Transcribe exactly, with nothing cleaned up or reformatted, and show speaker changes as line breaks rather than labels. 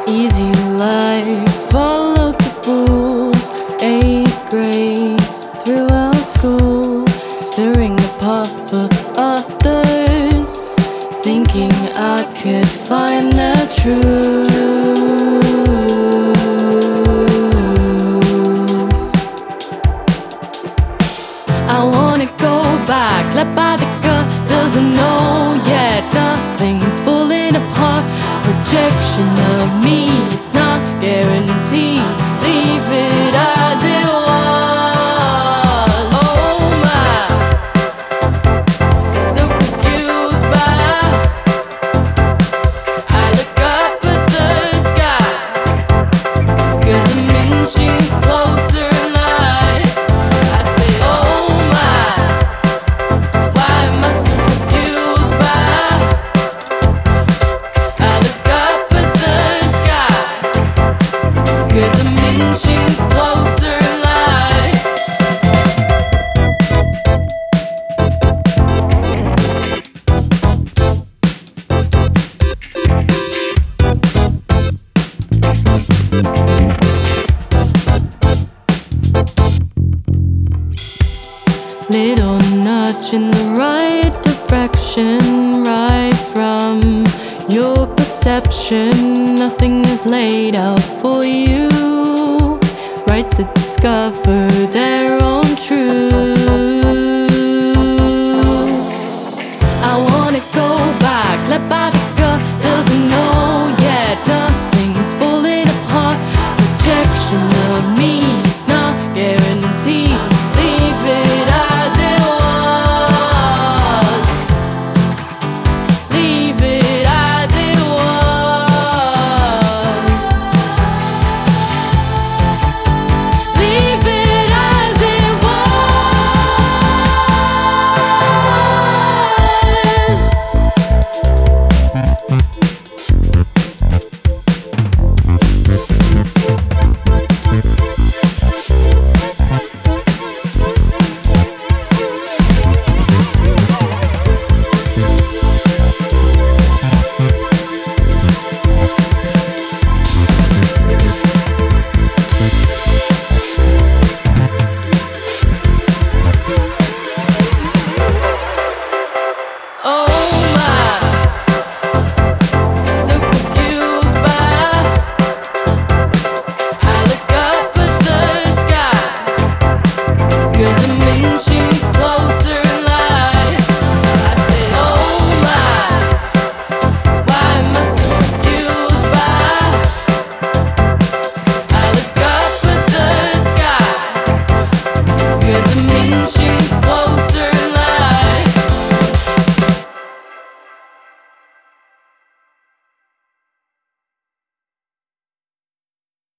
Easy life, followed the rules. Eight grades throughout school, stirring the pot for others, thinking I could find the truth. I wanna go back, led by the gut, doesn't know yet. Nothing's falling apart. Projection of me, it's not guaranteed. Leave it as it was. Oh my, so confused by. I look up at the sky, 'cause I'm inching closer in life. I say, oh my, why am I so confused by? I look up at the sky, 'cause I'm inching closer in life. Little nudge in the right direction, right from your perception. Nothing is laid out for you, right to discover their own truths. I wanna go back, led by